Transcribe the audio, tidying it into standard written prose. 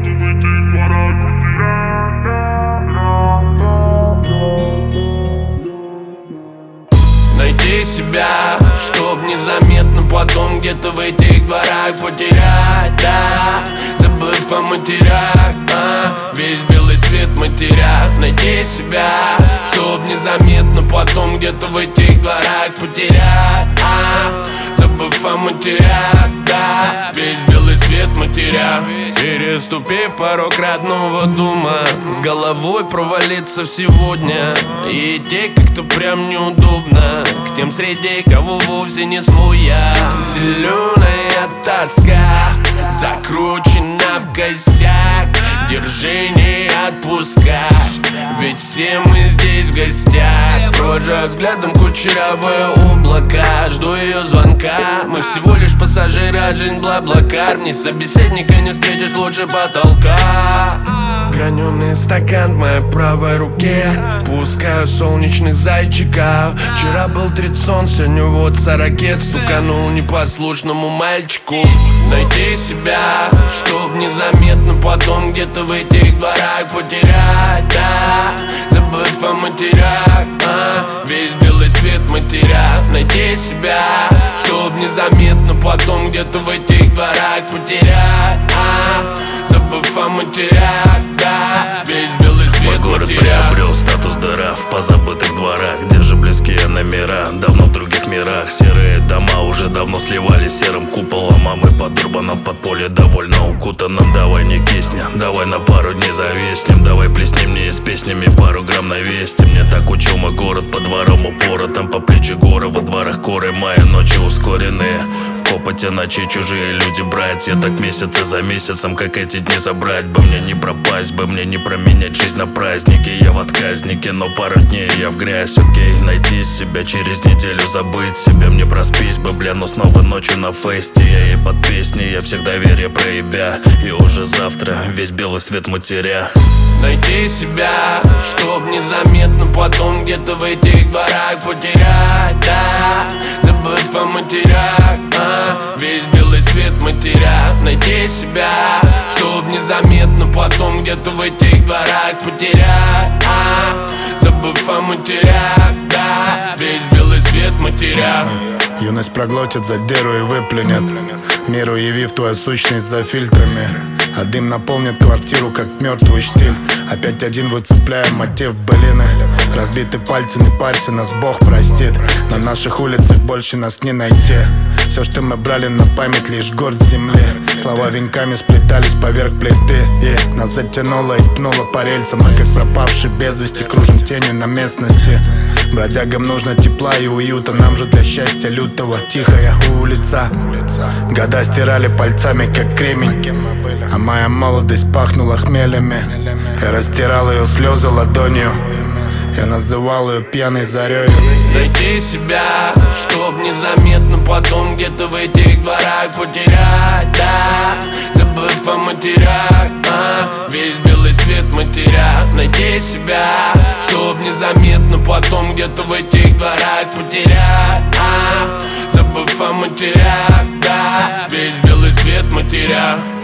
Найти себя, чтоб незаметно потом где-то в этих дворах потерять, да, забыв о матерях, весь белый свет матеря. Найти себя, чтоб незаметно потом где-то в этих дворах потерять, забыв о матерях, да, весь белый свет матеря. Переступив порог родного дома, с головой провалиться в сегодня и идти как-то прям неудобно к тем среди кого вовсе не свой я. Зеленая тоска закручена в косяк, держи, не отпускай, ведь все мы здесь в гостях. Провожаю взглядом кучерявое облако, жду ее звонка. Мы всего лишь пассажиры, а жизнь бла-блакар. Вне собеседника не встретишь лучше потолка. Граненый стакан в моей правой руке, пускаю солнечных зайчиков. Вчера был 30, сегодня вот 40, стуканул непослушному мальчику. Найти себя, чтоб незаметно потом где-то в этих дворах потерять, да, забыв о матерях, весь белый свет матеря. Найти себя, чтоб незаметно потом где-то в этих дворах потерять, забыв о матерях, да, весь белый свет мой город матеря. приобрел статус дыра в позабытых дворах, где же близкие номера, давно в других мирах. Серые дома уже давно сливались серым куполом, а мы под урбаном подполье довольно укутанным. Давай не кисни, давай на пару дней зависнем, давай плесни мне с песнями пару грамм на вести. Мне так учил мой город, по дворам упоротым, по плечи горы, во дворах коры, мои ночи ускоренные. В копоте ночи чужие люди, братья, так месяцы за месяцем, как эти дни забрать бы мне, не пропасть бы мне, не променять жизнь на праздники. Я в отказнике, но пару дней я в грязь, окей. Найти себя, через неделю забыть себя, мне проспись бы, бля, но снова ночью на фесте. Я ей под песни, я всех доверие проебя, и уже завтра весь белый свет матеря. Найти себя, чтоб незаметно потом где-то в этих дворах потерять, да, забыв о матерях, весь белый свет матеря. Найти себя, чтоб незаметно потом где-то в этих дворах потерять, забыв о матерях, да, весь белый свет матеря. Юность проглотит задиру и выплюнет, миру явив твою сущность за фильтрами. А дым наполнит квартиру, как мертвый штиль. Опять один выцепляем мотив былины. Разбиты пальцы, не парься, нас Бог простит. На наших улицах больше нас не найти. Все, что мы брали на память, лишь горсть земли. Слова венками сплетались поверх плиты, и нас затянуло и пнуло по рельсам. Мы как пропавшие без вести кружим тени на местности. Бродягам нужно тепла и уюта, нам же для счастья лютого тихая улица. Года стирали пальцами, как кремень, а моя молодость пахнула хмелями. Я растирал ее слезы ладонью, я называл ее пьяной зарей. Найти себя, чтоб незаметно потом где-то в этих дворах потерять, да, забыв о матерях, весь белый свет матеря. Найти себя, чтоб незаметно потом где-то в этих дворах потерять, забыв о матерях, да, весь белый свет матеря.